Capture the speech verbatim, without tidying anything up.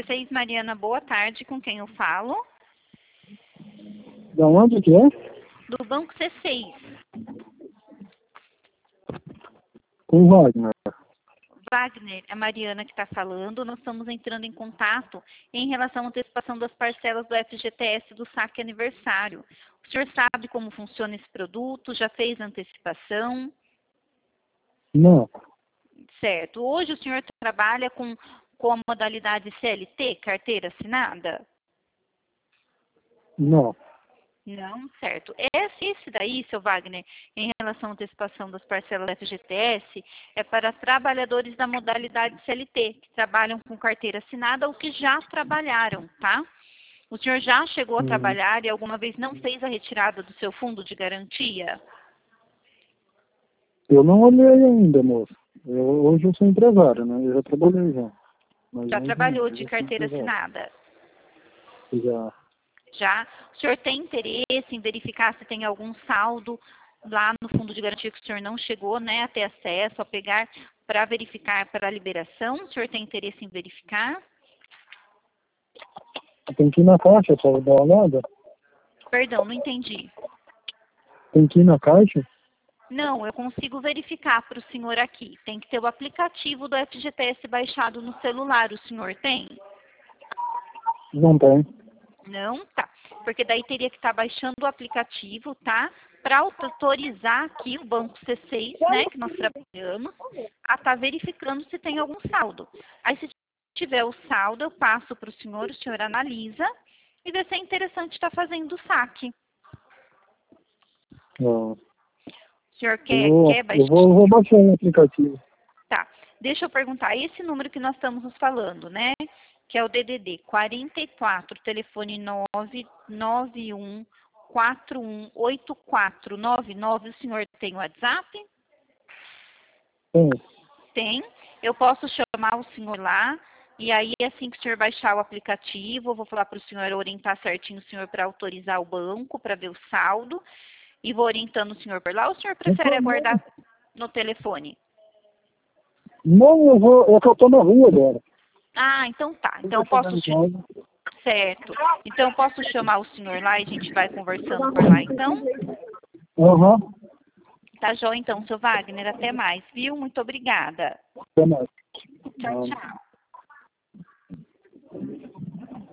C seis, Mariana, boa tarde. Com quem eu falo? Da onde que é? Do Banco C seis. Com Wagner. Wagner, é a Mariana que está falando. Nós estamos entrando em contato em relação à antecipação das parcelas do F G T S do saque aniversário. O senhor sabe como funciona esse produto? Já fez a antecipação? Não, Certo. Hoje o senhor trabalha com, com a modalidade C L T, carteira assinada? não. Não, certo. Esse, esse daí, seu Wagner, em relação à antecipação das parcelas do F G T S, é para trabalhadores da modalidade C L T, que trabalham com carteira assinada ou que já trabalharam, tá? O senhor já chegou a Hum. trabalhar e alguma vez não fez a retirada do seu fundo de garantia? Eu não olhei ainda, moço. Eu, hoje eu sou empresário, né? Eu já trabalhei já. Mas Já hoje trabalhou não, eu de já sou carteira empresário. assinada? Já. Já? O senhor tem interesse em verificar se tem algum saldo lá no fundo de garantia que o senhor não chegou, né, a ter acesso, a pegar para verificar para a liberação? O senhor tem interesse em verificar? Tem que ir na caixa para dar uma olhada? Perdão, não entendi. Tem que ir na caixa? Não, eu consigo verificar para o senhor aqui. Tem que ter o aplicativo do F G T S baixado no celular. O senhor tem? Não tem. Não? Tá. Porque daí teria que estar baixando o aplicativo, tá? Para autorizar aqui o Banco C seis, né, que nós trabalhamos, a estar verificando se tem algum saldo. Aí, se tiver o saldo, eu passo para o senhor, o senhor analisa e vê se é interessante estar fazendo o saque. Não. O senhor Eu quer, vou, quer eu baixar? vou, eu vou baixar o aplicativo. Tá. Deixa eu perguntar, esse número que nós estamos nos falando, né? Que é o D D D quarenta e quatro, telefone nove nove um quatro um oito quatro nove nove, o senhor tem WhatsApp? Tem. Tem. Eu posso chamar o senhor lá, e aí assim que o senhor baixar o aplicativo, eu vou falar para o senhor orientar certinho o senhor para autorizar o banco, para ver o saldo, e vou orientando o senhor por lá, ou o senhor prefere aguardar no telefone? Não, eu vou, é que eu tô na rua agora. Ah, então tá. Eu Então tô eu posso... chegando em casa. Certo. Então eu posso chamar o senhor lá e a gente vai conversando por lá, então? Aham. Tá joia, então, seu Wagner. Até mais, viu? Muito obrigada. Até mais. Tchau, Não. tchau.